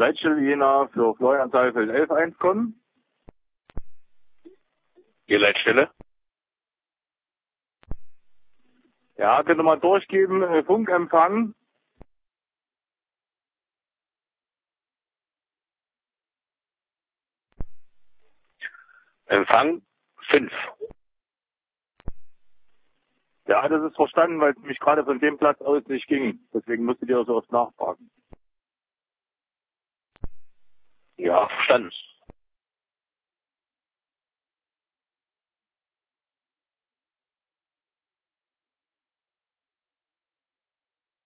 Leitstelle Jena für Florian Saalfeld 11.1 kommen. Die Leitstelle? Ja, könnt ihr mal durchgeben, Funkempfang. Empfang 5. Ja, das ist verstanden, weil es nämlich gerade von dem Platz aus nicht ging. Deswegen musstet ihr so oft nachfragen. Ja, verstanden.